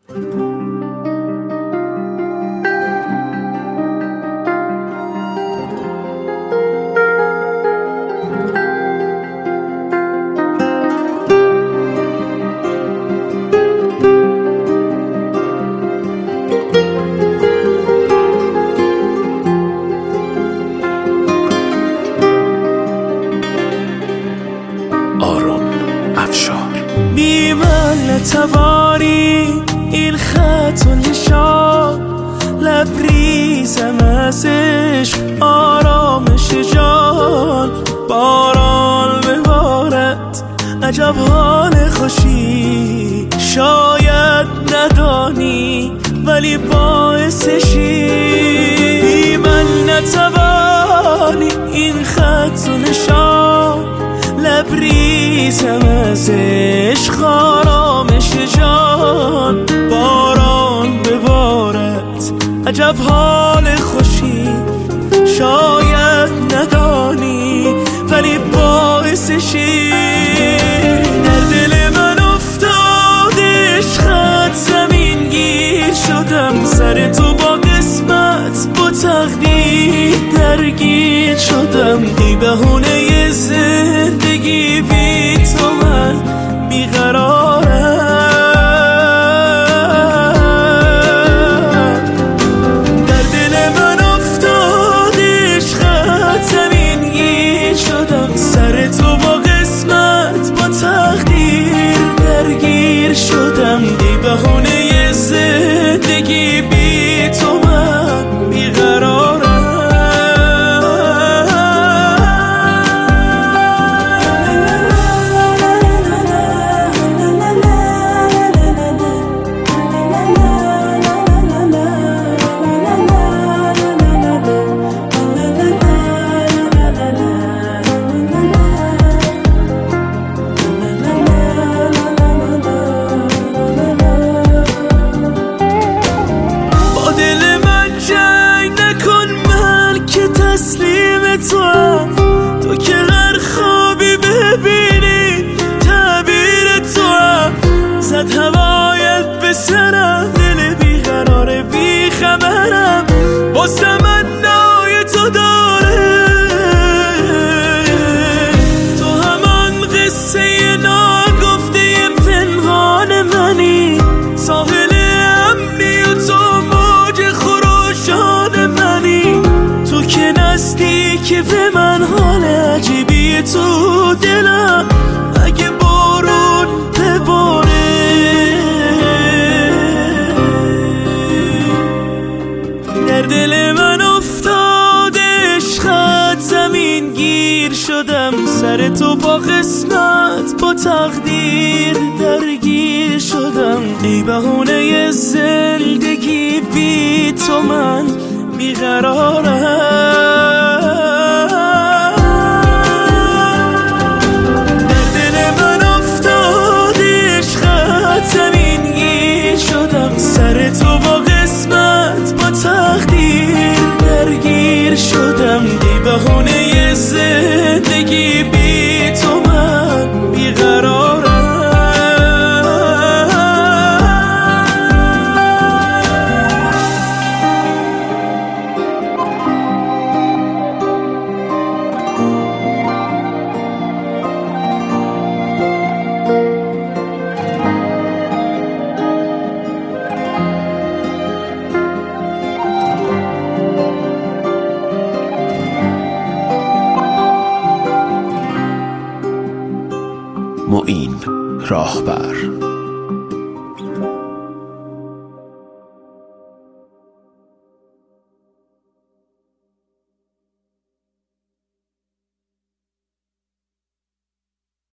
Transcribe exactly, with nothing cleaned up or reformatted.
بی من نتوانی این خط و نشان، لبریزم از عشق آرامش جان. باران ببارد عجب حال خوشی، شاید ندانی ولی باعثشی. بی من نتوانی این خط و نشان، لبریزم از عشق آرامش جان. باران ببارد عجب حال خوشی، شاید ندانی ولی باعثشی. در دل من افتاد عشقت زمین گیر شدم، سر تو با قسمت با تقدیر درگیر شدم. ای بهونه زندگی بی تو من بیقرارم. در دل من افتاد عشقت زمین گیر شدم، سر تو با قسمت با تقدیر درگیر شدم. ای بهونه زندگی بی تو من بیقرارم. تسلیم تو هم، تو که هر خوابی ببینی تعبیر تو هم. زد هوایت به سرم، دل بیقرار بی خبرم، باز تمنای تو داره. تو همان قصه ناگفته پنهان منی، ساحل امنی و تو موج خروشان منی. تو که نزدیکی به من، حال عجیبی تو دلم، اگه بارون بباره. در دل من افتاد عشقت زمین گیر شدم، سر تو با قسمت با تقدیر درگیر شدم. ای بهونه زندگی بی تو من بیقرارم. در دل من افتاد عشقت زمین گیر شدم، سر تو با قسمت با تقدیر درگیر شدم. ای بهونه زندگی بی تو من بیقرارم. معین راهبر.